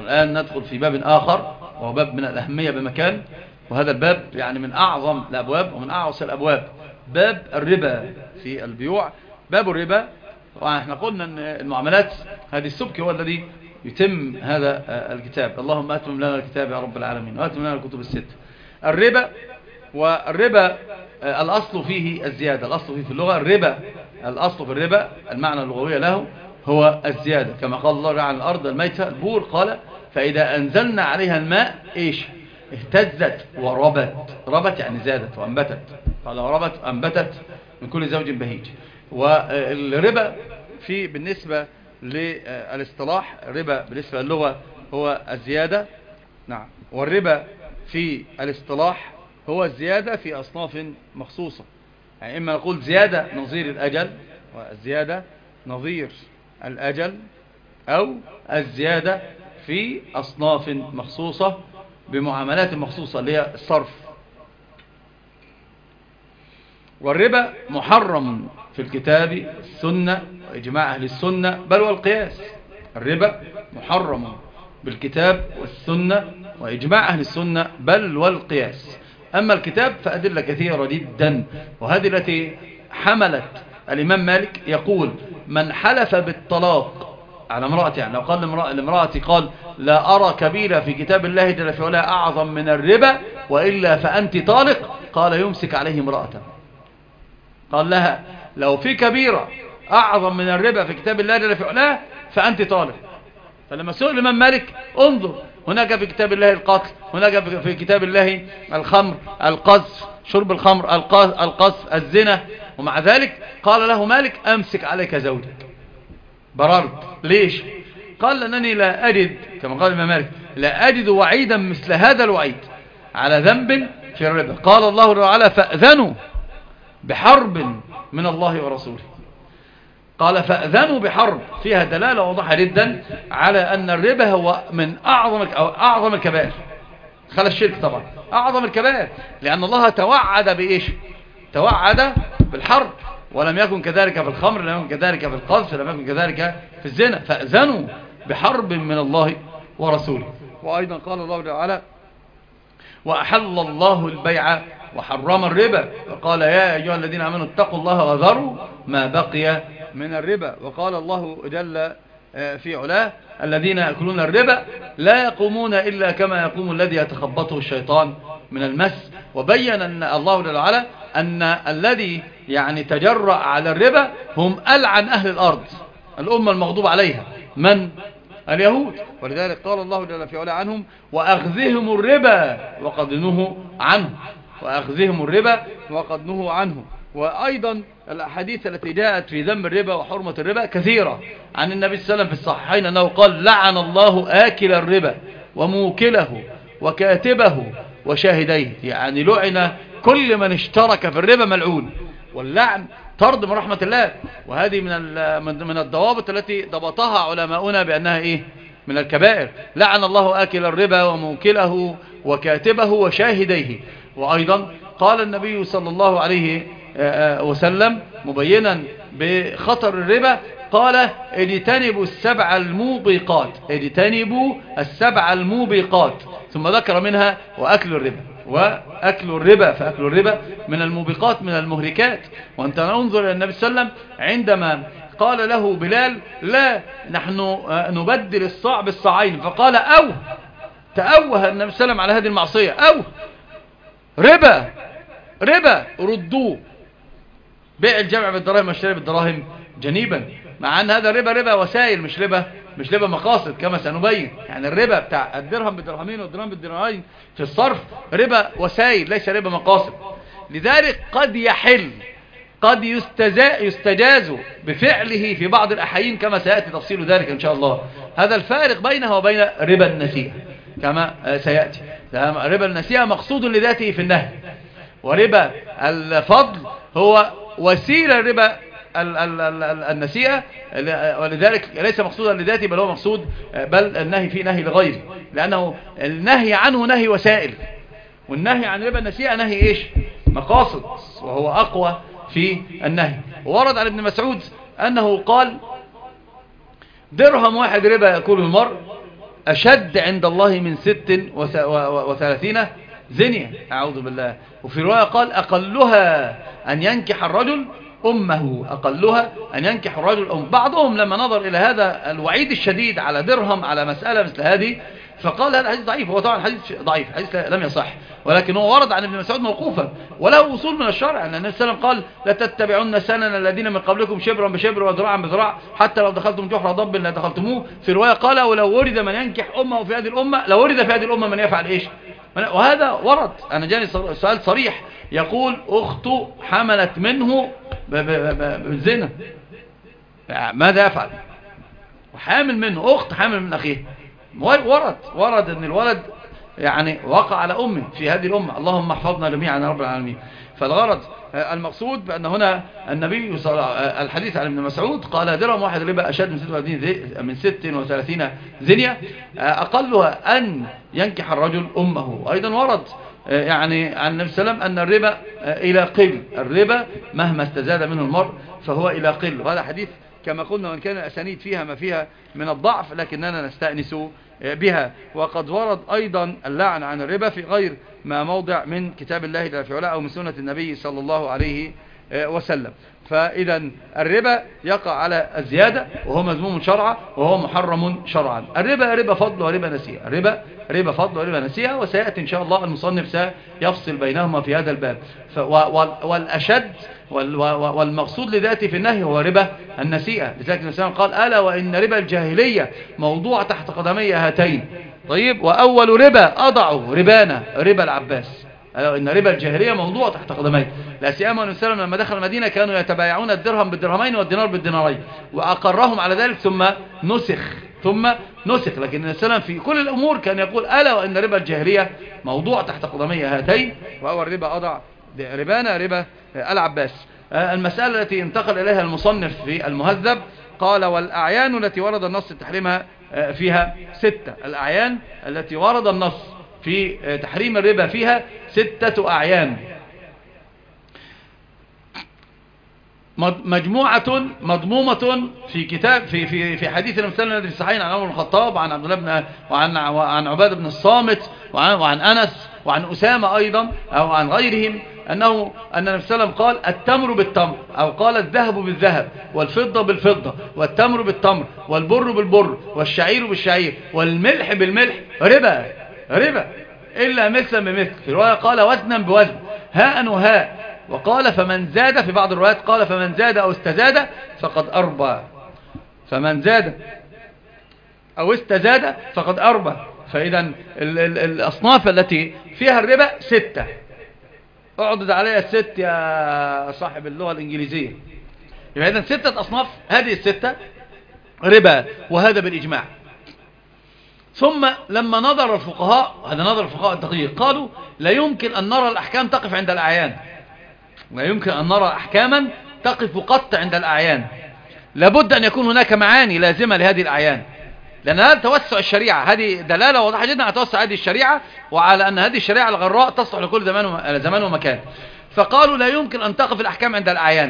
والآن ندخل في باب آخر وهو باب من الأهمية بمكان، وهذا الباب يعني من أعظم الأبواب ومن أعوص الأبواب، باب الربا في البيوع. باب الربا، وإحنا قلنا أن المعاملات هذه السبك هو الذي يتم هذا الكتاب. اللهم أتمم لنا الكتاب يا رب العالمين، وأتمم لنا الكتب الست. الربا، والربا الأصل فيه الزيادة، الأصل فيه في اللغة الربا، الأصل في الربا المعنى اللغوي له هو الزيادة، كما قال الله عن الأرض الميتة البور، قال فإذا أنزلنا عليها الماء إيش؟ اهتزت وربت. ربت يعني زادت وأنبتت، قال ربت أنبتت من كل زوج بهيج. والربا في بالنسبة للاصطلاح، الربا بالنسبة للغة هو الزيادة، نعم، والربا في الاصطلاح هو الزيادة في أصناف مخصوصة. يعني إما نقول زيادة نظير الأجل، والزيادة نظير الأجل، أو الزيادة في أصناف مخصوصة بمعاملات مخصوصة اللي هي الصرف. والربا محرم في الكتاب السنة وإجماع أهل السنة بل والقياس. الربا محرم بالكتاب والسنة وإجماع أهل السنة بل والقياس. أما الكتاب فأدلة كثيرة جدا، وهذه التي حملت الإمام مالك يقول من حلف بالطلاق على امرأتي، يعني لو قال لامرأتي قال لا أرى كبيرة في كتاب الله جل في علاه أعظم من الربا وإلا فأنت طالق، قال يمسك عليه امرأته. قال لها لو في كبيرة أعظم من الربا في كتاب الله جل في علاه فأنت طالق. فلما سئل الإمام مالك انظر، هناك في كتاب الله القتل، هناك في كتاب الله الخمر، القذف، شرب الخمر، القذف، الزنا، ومع ذلك قال له مالك أمسك عليك زوجك. بررت ليش؟ قال لأنني لا أجد، كما قال الإمام مالك، لا أجد وعيدا مثل هذا الوعيد على ذنب في الربا. قال الله تعالى فأذنوا بحرب من الله ورسوله. قال فأذنوا بحرب، فيها دلالة واضحة جدا على أن الربا هو من أعظم الكبائر، خلى الشرك طبعا أعظم الكبائر، لأن الله توعد بإيش؟ توعد بالحرب، ولم يكن كذلك في الخمر، لم يكن كذلك في القذف، لم يكن كذلك في الزنا. فأذنوا بحرب من الله ورسوله. وأيضا قال الله تعالى وأحل الله البيع وحرم الربا، وقال يا أيها الذين آمنوا اتقوا الله وذروا ما بقي من الربا. وقال الله جل في علاه الذين يأكلون الربا لا يقومون إلا كما يقوم الذي يتخبطه الشيطان من المس. وبين أن الله جل وعلا أن الذي يعني تجرأ على الربا هم ألعن أهل الأرض، الأمة المغضوب عليها من؟ اليهود. ولذلك قال الله جل في علاه عنهم وأخذهم الربا وقد نهوا عنه، وأخذهم الربا وقد نهوا عنه. وأيضا الأحاديث التي جاءت في ذم الربا وحرمة الربا كثيرة عن النبي صلى الله عليه وسلم في الصحيحين أنه قال لعن الله آكل الربا وموكله وكاتبه وشاهديه، يعني لعن كل من اشترك في الربا ملعون، واللعن طرد من رحمة الله. وهذه من الضوابط التي ضبطها علماؤنا بأنها إيه؟ من الكبائر. لعن الله آكل الربا وموكله وكاتبه وشاهديه. وأيضا قال النبي صلى الله عليه وسلم مبينا بخطر الربا قال اجتنبوا السبع الموبقات، اجتنبوا السبع الموبقات، ثم ذكر منها وأكل الربا. وأكل الربا، فأكل الربا من الموبقات، من المهلكات. وأنت ننظر إلى النبي صلى الله عليه وسلم عندما قال له بلال لا نحن نبدل الصاع بالصاعين، فقال تأوه النبي صلى الله عليه وسلم على هذه المعصية، ربا ردوه، بيع الجمع بالدراهم والشراء بالدراهم جنيبا، مع أن هذا ربا وسائل، مش ربا مقاصد كما سنبين. يعني الربا بتاع الدرهم بالدرهمين والدرهم بالدرهمين في الصرف ربا وسائل ليس ربا مقاصد. لذلك قد يحل، قد يستجاز بفعله في بعض الأحيان كما سيأتي تفصيل ذلك إن شاء الله. هذا الفارق بينه وبين ربا النسيئة كما سيأتي. ربا النسيئة مقصود لذاته في النهي، وربا الفضل هو وسيلة ربا النسيئة، ولذلك ليس مقصودا لذاته بل هو مقصود، بل النهي فيه نهي لغيره، لأنه النهي عنه نهي وسائل، والنهي عن ربا النسيئة نهي إيش؟ مقاصد، وهو أقوى في النهي. وورد عن ابن مسعود أنه قال درهم واحد ربا يأكله المرء أشد عند الله من 36 زنية، أعوذ بالله. وفي رواية قال أقلها أن ينكح الرجل أمه، أقلها أن ينكح الرجل أم. بعضهم لما نظر إلى هذا الوعيد الشديد على درهم على مسألة مثل هذه فقال هذا حديث ضعيف. هو طبعا حديث ضعيف، حديث لم يصح، ولكن هو ورد عن ابن مسعود موقوفا وله وصول من الشرع، أن النبي صلى الله عليه وسلم قال لا تتبعون سنن الذين من قبلكم شبرا بشبر وذراعا بذراع حتى لو دخلتم جحر ضب لا دخلتموه. في رواية قال ولو ورد من ينكح أمه في هذه الأمة لو ورد في هذه الأمة من يفعل إيش. وهذا ورد. أنا جاني سؤال صريح يقول أخته حملت منه بالزنا، ماذا يفعل؟ وحامل منه، أخت حامل من أخيه. ورد أن الولد يعني وقع على أمه في هذه الأمة. اللهم احفظنا جميعا يا رب العالمين. فالغرض المقصود بأن هنا النبي الحديث عن ابن مسعود قال درهم واحد ربا أشد من 36 زنية، أقلها أن ينكح الرجل أمه. أيضا ورد يعني عن النبي صلى الله عليه وسلم أن الربا إلى قل، الربا مهما استزاد منه المرء فهو إلى قل. وهذا حديث كما قلنا وإن كان الأسانيد فيها ما فيها من الضعف لكننا نستأنس بها. وقد ورد أيضا اللعن عن الربا في غير ما موضع من كتاب الله جل وعلا أو من سنة النبي صلى الله عليه وسلم. فإذا الربا يقع على الزيادة وهو مذموم شرعا وهو محرم شرعا. الربا ربا فضل وربا نسيئة، الربا ربا فضل وربا نسيئة، وسيأتي إن شاء الله المصنف سيفصل بينهما في هذا الباب. والأشد والمقصود لذاته في النهي هو ربا النسيئة. لذلك النبي صلى الله عليه وسلم قال ألا وإن ربا الجاهلية موضوع تحت قدمي هاتين. طيب وأول ربا أضعه ربانا ربا العباس، إن ربا الجاهلية موضوع تحت قدمي. لا سيما أن السلام لما دخل المدينة كانوا يتبايعون الدرهم بالدرهمين والدينار بالدينارين، وأقرهم على ذلك ثم نسخ. لكن السلام في كل الأمور كان يقول ألا وإن ربا الجاهلية موضوع تحت قدمي هاتين، وأول ربا أضع ربانا ربا العباس. المسألة التي انتقل إليها المصنف في المهذب قال والأعيان التي ورد النص تحريمها فيها 6. الأعيان التي ورد النص في تحريم الربا فيها 6 أعيان، مجموعة مضمومة في كتاب في حديث المسلم الذي في الصحيحين عن عمر بن الخطاب وعن عبد الله وعن عبادة بن الصامت وعن أنس وعن أسامة أيضا أو عن غيرهم أن النبي صلى الله عليه وسلم قال التمر بالتمر، أو قال الذهب بالذهب والفضة بالفضة والتمر بالتمر والبر بالبر والشعير بالشعير والملح بالملح ربا إلا مثلا بمثل. في رواية قال وزنا بوزن هاء وهاء. وقال فمن زاد، في بعض الروايات قال فمن زاد أو استزاد فقد أربى، فمن زاد أو استزاد فقد أربى. فإذا الأصناف التي فيها الربا 6. اعضد عليها 6 يا صاحب اللغة الإنجليزية. يبقى إذن 6 أصناف، هذه 6 ربا، وهذا بالإجماع. ثم لما نظر الفقهاء، هذا نظر الفقهاء الدقيق، قالوا لا يمكن أن نرى الأحكام تقف عند الأعيان، لا يمكن أن نرى أحكاما تقف قط عند الأعيان، لابد أن يكون هناك معاني لازمة لهذه الأعيان، لأن هذا توسع الشريعة، هذه دلالة واضحة جدا على توسع هذه الشريعة وعلى أن هذه الشريعة الغراء تصلح لكل زمان ومكان. فقالوا لا يمكن أن تقف الأحكام عند الأعيان،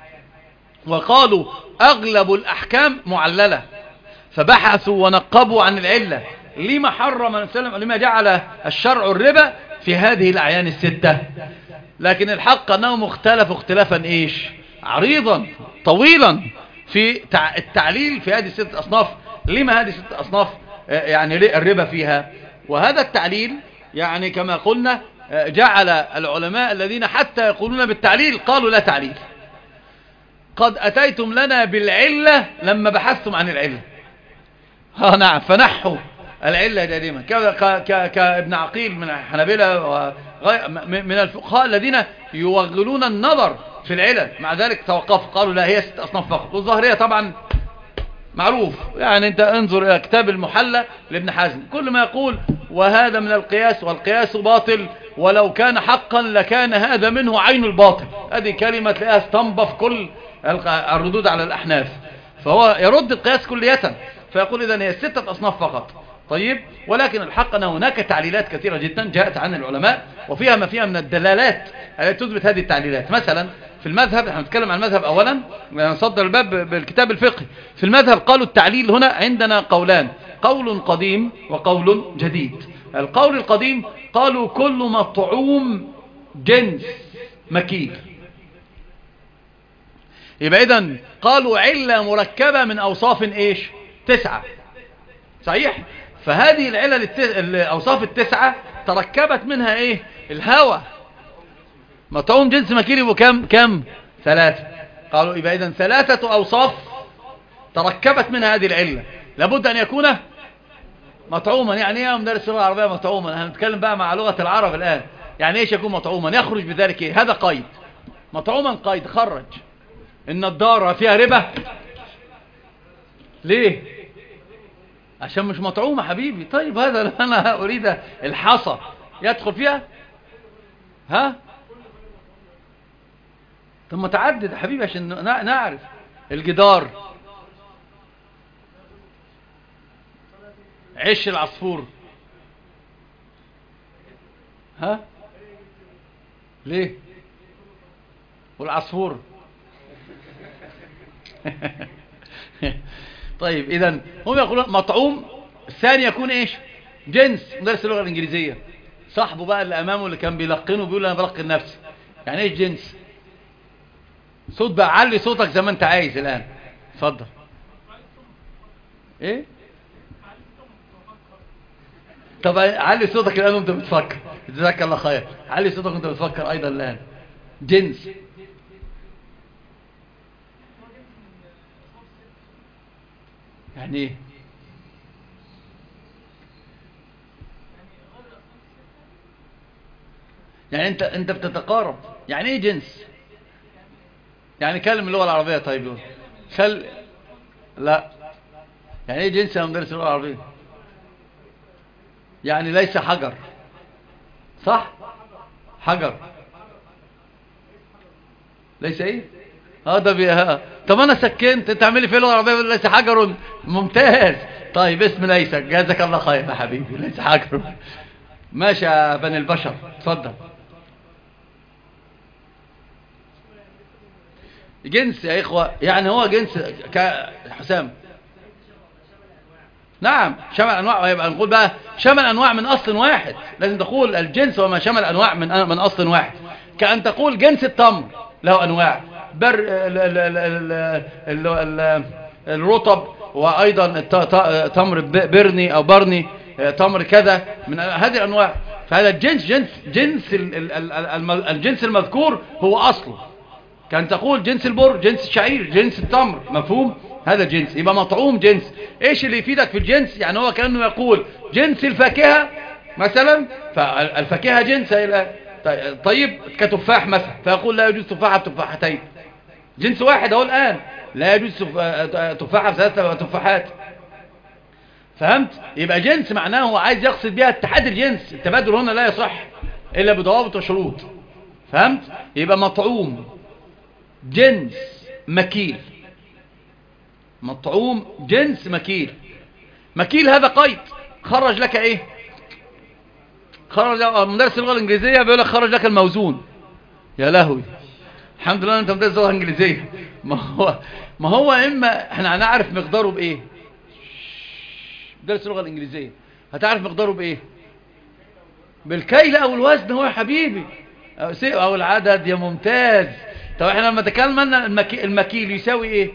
وقالوا أغلب الأحكام معللة، فبحثوا ونقبوا عن العلة لما حرم السلام، لما جعل الشرع الربا في هذه الأعيان 6. لكن الحق أنهم اختلفوا اختلافا إيش عريضا طويلا في التعليل في هذه 6 أصناف. لما هذه 6 أصناف يعني الربا فيها؟ وهذا التعليل يعني كما قلنا جعل العلماء الذين حتى يقولون بالتعليل قالوا لا تعليل. قد أتيتم لنا بالعلة لما بحثتم عن العلة. نعم، فنحوا العلة دائما كابن عقيل من الحنابلة من الفقهاء الذين يوغلون النظر في العلل، مع ذلك توقفوا قالوا لا هي 6 أصناف فقط. والظاهرية طبعا معروف، يعني انت انظر الى كتاب المحلى لابن حزم، كل ما يقول وهذا من القياس والقياس باطل ولو كان حقا لكان هذا منه عين الباطل. هذه كلمة تلاقيها استنبط كل الردود على الأحناف، فهو يرد القياس كلية، فيقول إذن هي 6 أصناف فقط. طيب، ولكن الحق أن هناك تعليلات كثيرة جدا جاءت عن العلماء وفيها ما فيها من الدلالات التي تثبت هذه التعليلات. مثلا في المذهب، احنا نتكلم عن المذهب أولا، نصدر الباب بالكتاب الفقهي. في المذهب قالوا التعليل هنا عندنا قولان، قول قديم وقول جديد. القول القديم قالوا كل مطعوم جنس مكيل. يبقى إذن قالوا علة مركبة من أوصاف إيش؟ 9. صحيح؟ فهذه العلل الأوصاف 9 تركبت منها إيه؟ الهوى. مطعوم جنس مكيل يبقى كم؟ 3. قالوا يبقى إذن 3 أوصاف تركبت منها هذه العلة، لابد أن يكون مطعوما. يعني ايه يا مدرس اللغة العربية مطعوما؟ احنا بنتكلم بقى مع لغة العرب الآن. يعني ايش يكون مطعوما؟ يخرج بذلك ايه؟ هذا قيد. مطعوما قيد خرج. النضارة فيها ربا؟ ليه؟ عشان مش مطعومة حبيبي. طيب هذا انا اريد الحصى يدخل فيها؟ ها؟ طب متعدد يا حبيبي عشان نعرف. الجدار، عش العصفور، ها؟ ليه؟ والعصفور طيب اذا هم يقولون مطعوم. الثاني يكون ايش؟ جنس. مدرس اللغة الانجليزية صاحبه بقى اللي امامه اللي كان بيلقنه بيقول انا بلقن نفسي. يعني ايش جنس؟ صوت بقى، علي صوتك زي ما انت عايز الان. اتفضل. ايه؟ طب علي صوتك الان وانت بتفكر. جزاك الله خير. علي صوتك وانت بتفكر ايضا الان. جنس يعني ايه؟ يعني انت بتتقارب. يعني ايه جنس؟ يعني كلم اللغة العربية. طيب لا. يعني ايه جنس يا مدرس اللغة العربية؟ يعني ليس حجر، صح؟ حجر ليس ايه؟ ده بيها. طب انا سكنت، انت عامل لي في اللغة العربية ليس حجر. ممتاز. طيب اسم ليس، جزاك الله خير يا حبيبي. ليس حجر. ماشي يا بني البشر. اتفضل. جنس يا إخوة يعني هو جنس حسام. نعم شمل أنواع. ويبقى نقول بقى شمل أنواع من أصل واحد. لازم تقول الجنس وما شمل أنواع من أصل واحد. كأن تقول جنس التمر له أنواع، الرطب، وأيضا تمر برني أو برني، تمر كذا من هذه الأنواع. فهذا الجنس المذكور هو أصله. كان تقول جنس البر، جنس الشعير، جنس التمر. مفهوم؟ هذا جنس. يبقى مطعوم جنس. ايش اللي يفيدك في الجنس؟ يعني هو كأنه يقول جنس الفاكهة مثلا، فالفاكهة جنس. طيب كتفاح مثلا، فيقول لا يجوز تفاحة بتفاحتين. جنس واحد اهو الآن. لا يجوز تفاحة بثلاثة تفاحات. فهمت؟ يبقى جنس معناه هو عايز يقصد بها اتحاد الجنس. التبادل هنا لا يصح إلا بضوابط وشروط. فهمت؟ يبقى مطعوم جنس مكيل. مطعوم جنس مكيل. مكيل هذا قيد. خرج لك ايه؟ خرج مدرس اللغة الانجليزية بيقول لك خرج لك الموزون. يا لهوي، الحمد لله انت مدرس اللغة الانجليزية. ما هو اما احنا هنعرف مقداره بايه؟ مدرس اللغة الانجليزية هتعرف مقداره بايه؟ بالكيل او الوزن هو يا حبيبي، او العدد. يا ممتاز. طب احنا لما تكلمنا المكيل يساوي ايه؟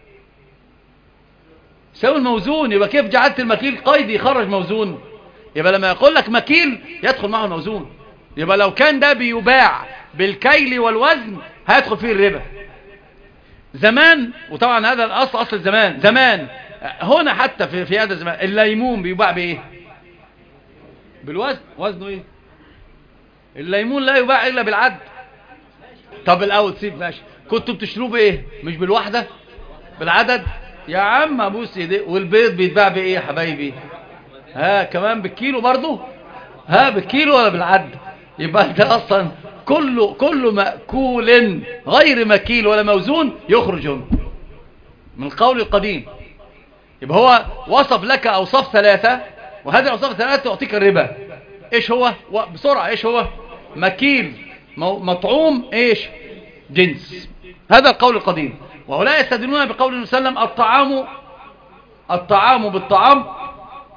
يساوي الموزون. يبقى كيف جعلت المكيل قيد يخرج موزون؟ يبقى لما يقول لك مكيل يدخل معه الموزون. يبقى لو كان ده بيباع بالكيل والوزن هيدخل فيه الربا زمان. وطبعا هذا الاصل، اصل زمان هنا حتى في هذا الزمان الليمون بيباع بايه؟ بالوزن. وزنه ايه؟ الليمون لا يباع الا بالعد. طب الاول سيب ماشي، كنتوا بتشتروه بايه؟ مش بالوحده؟ بالعدد يا عم ابوس ايديه. والبيض بيتباع بايه يا حبايبي؟ كمان بالكيلو برضو؟ بالكيلو ولا بالعد؟ يبقى انت اصلا كل مأكول غير مكيل ولا موزون يخرج من القول القديم. يبقى هو وصف لك اوصاف 3، وهذه الاوصاف 3 تعطيك الربا. ايش هو؟ بسرعة ايش هو؟ مكيل، مطعوم، ايش؟ جنس. هذا القول القديم. وهؤلاء يستدلون بقول النبي صلى الله عليه وسلم الطعام بالطعام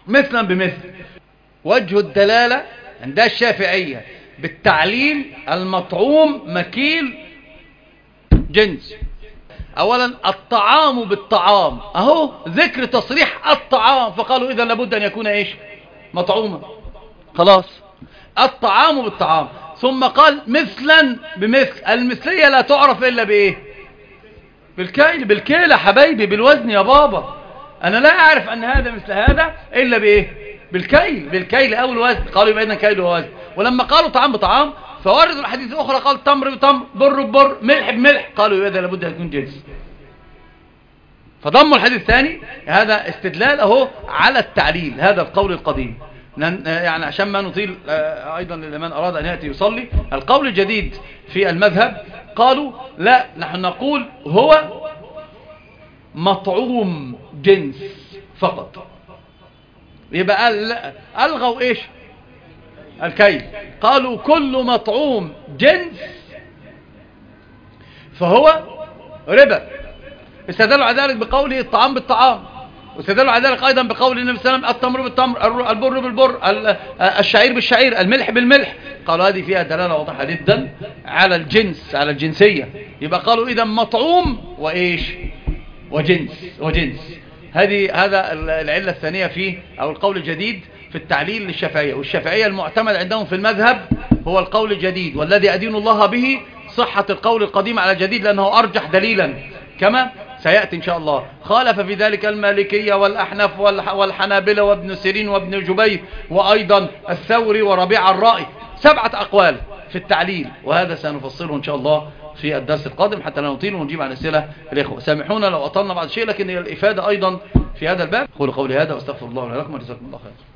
مثلا بمثل. وجه الدلالة عند الشافعية بالتعليل المطعوم مكيل جنس. اولا الطعام بالطعام، اهو ذكر تصريح الطعام، فقالوا اذا لابد ان يكون ايش؟ مطعوما. خلاص، الطعام بالطعام. ثم قال مثلا بمثل. المثلية لا تعرف الا بايه؟ بالكيل. بالكيل يا حبايبي، بالوزن يا بابا. انا لا اعرف ان هذا مثل هذا الا بايه؟ بالكيل. بالكيل او الوزن. قالوا يبقى كيل ووزن. ولما قالوا طعام بطعام فورد الحديث الاخرى قال تمر بتمر، بر ببر، ملح بملح، قالوا يبقى ده لابد ان يكون جنس. فضموا الحديث الثاني. هذا استدلال اهو على التعليل، هذا القول القديم. يعني عشان ما نطيل ايضا لمن اراد ان ياتي يصلي. القول الجديد في المذهب قالوا لا، نحن نقول هو مطعوم جنس فقط. يبقى الغوا ايش؟ الكيل. قالوا كل مطعوم جنس فهو ربا. استدلوا على ذلك بقوله الطعام بالطعام، واستدلوا على ذلك ايضا بقول النبي صلى الله عليه وسلم التمر بالتمر، البر بالبر، الشعير بالشعير، الملح بالملح. قالوا هذه فيها دلاله واضحه جدا على الجنس، على الجنسيه. يبقى قالوا اذا مطعوم وايش؟ وجنس. هذا العله الثانيه فيه، او القول الجديد في التعليل للشافعيه. والشافعيه المعتمد عندهم في المذهب هو القول الجديد، والذي ادين الله به صحه القول القديم على الجديد لانه ارجح دليلا كما سيأتي إن شاء الله. خالف في ذلك المالكية والأحنف والحنابلة وابن سيرين وابن جبير وأيضا الثوري وربيع الرائي. 7 أقوال في التعليل، وهذا سنفصله إن شاء الله في الدرس القادم حتى لا نطيل ونجيب عن أسئلة الإخوة. سامحونا لو أطلنا بعض الشيء، لكن الإفادة أيضا في هذا الباب. قولوا قولي هذا واستغفر الله لكم وجزاكم الله خير.